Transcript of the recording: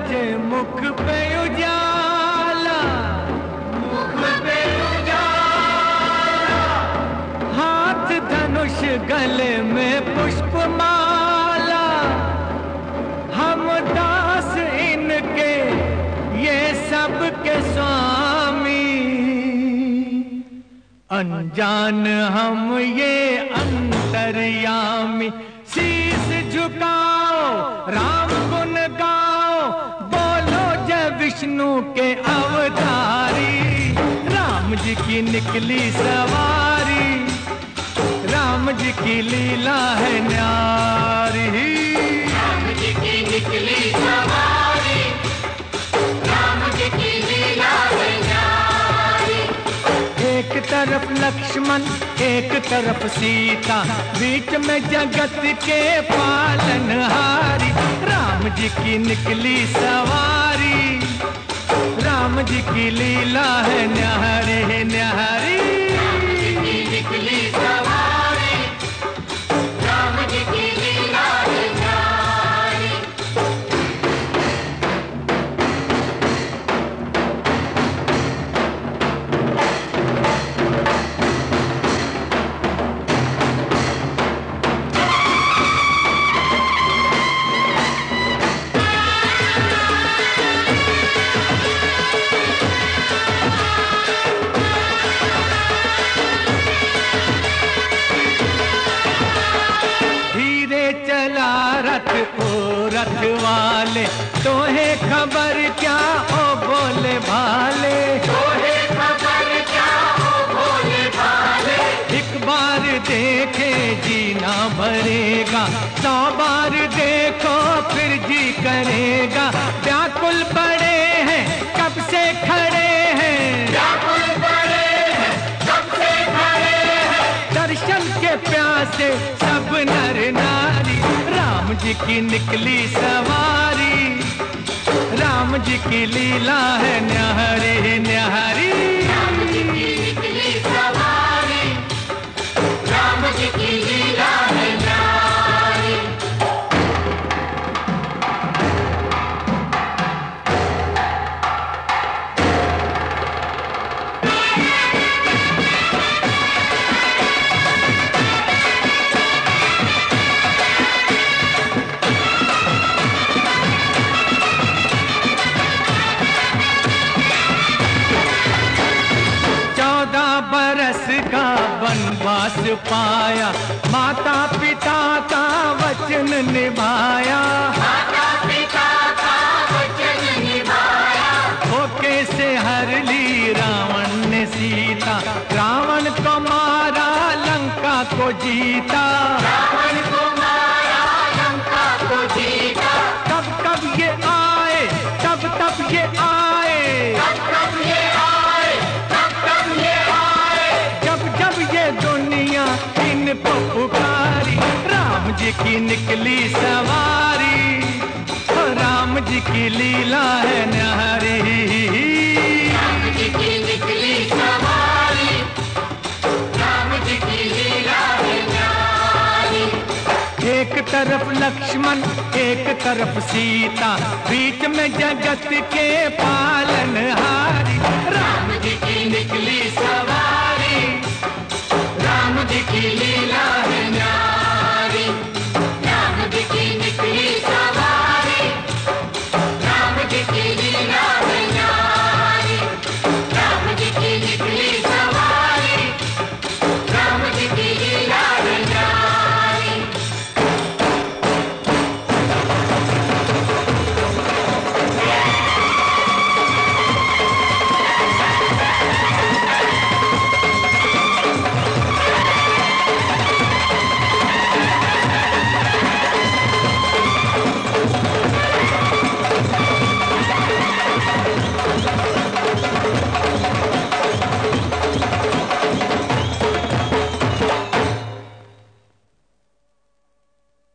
गरजे मुख पे उजाला, मुख पे उजाला, हाथ धनुष गले में पुष्पमाला, हम दास इनके ये सब के स्वामी, अनजान हम ये अंतर्यामी। शीश झुकाओ राम गुण गाओ, बोलो जय विष्णु के अवतारी। राम जी की निकली सवारी, राम जी की लीला है न्यारी। राम जी की निकली सवारी, राम जी की लीला है न्यारी। एक तरफ लक्ष्मण एक तरफ सीता, बीच में जगत के पालनहारी। राम जी की निकली सवारी, राम जी की लीला है न्यारी न्यारी। राम जी की निकली सवारी, राम जी की लीला है न्यारी। रथ ओ रथ वाले, तोहे खबर क्या ओ बोले भाले, तोहे खबर क्या हो भोले भाले। एक बार देखे जीना भरेगा, 100 बार देखो फिर जी करेगा। व्याकुल पड़े हैं कब से खड़े हैं, व्याकुल पड़े हैं कब से खड़े हैं। दर्शन के प्यासे सब नर नारी। राम जी की निकली सवारी, राम जी की लीला है न्यारी न्यारी। राम जी की निकली सवारी, राम जी की लीला है न्यारी। बरस का वनवास पाया, माता पिता का वचन निभाया, माता पिता का वचन निभाया। धोखे से हर ली रावण ने सीता, रावण को मारा लंका को जीता, रावण को मारा लंका को जीता। कब कब ये आए तब तब ये आए, कब कब ये आए, कब कब ये आए। जब जब ये दुनिया इनको पुकारी। राम जी की निकली सवारी, राम जी की लीला है न्यारी। राम जी की निकली सवारी, राम जी की लीला है न्यारी। एक तरफ लक्ष्मण एक तरफ सीता, बीच में जगत के पालनहारी। राम जी की निकली